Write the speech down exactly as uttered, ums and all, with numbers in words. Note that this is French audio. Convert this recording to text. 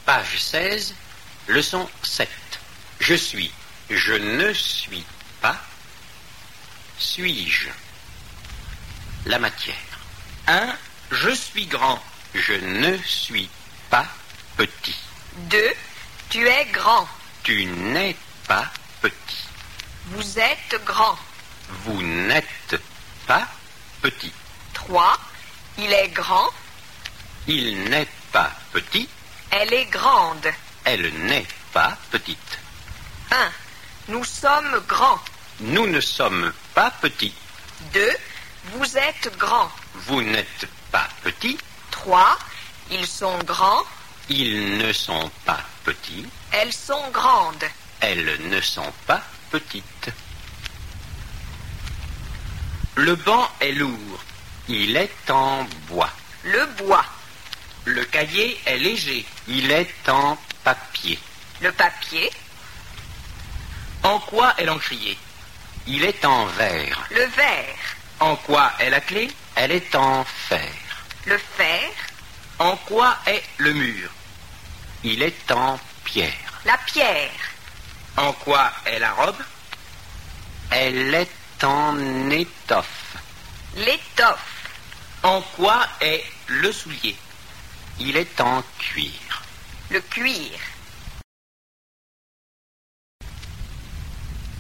Page seize, leçon sept. Je suis, je ne suis pas. Suis-je? La matière. un. Je suis grand. Je ne suis pas petit. deux. Tu es grand. Tu n'es pas petit. Vous êtes grand. Vous n'êtes pas petit. trois. Il est grand. Il n'est pas petit. Elle est grande. Elle n'est pas petite. un. Nous sommes grands. Nous ne sommes pas petits. deux. Vous êtes grand. Vous n'êtes pas petit. trois. Ils sont grands. Ils ne sont pas petits. Elles sont grandes. Elles ne sont pas petites. Le banc est lourd. Il est en bois. Le bois. Le cahier est léger. Il est en papier. Le papier. En quoi est l'encrier? Il est en verre. Le verre. En quoi est la clé? Elle est en fer. Le fer. En quoi est le mur? Il est en pierre. La pierre. En quoi est la robe? Elle est en étoffe. L'étoffe. En quoi est le soulier? Il est en cuir. Le cuir.